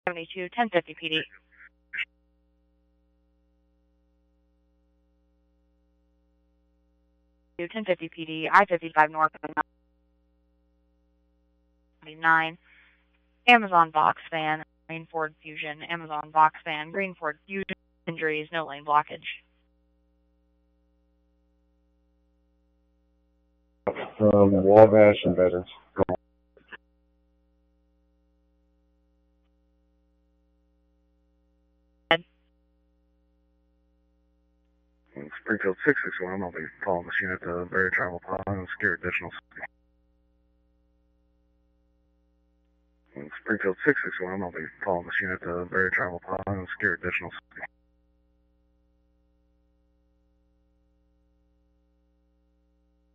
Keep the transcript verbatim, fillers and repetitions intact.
seventy-two, ten fifty P D. ten fifty P D, I fifty-five North, nine, Amazon Box Fan, Green Ford Fusion, Amazon Box Fan, Green Ford Fusion, injuries, no lane blockage. Um, Wabash and Veterans. Springfield six six one, I'll be following this unit to Berry Travel Pod and secure additional. Springfield six six one, I'll be following this unit to Berry Travel Pod and secure additional.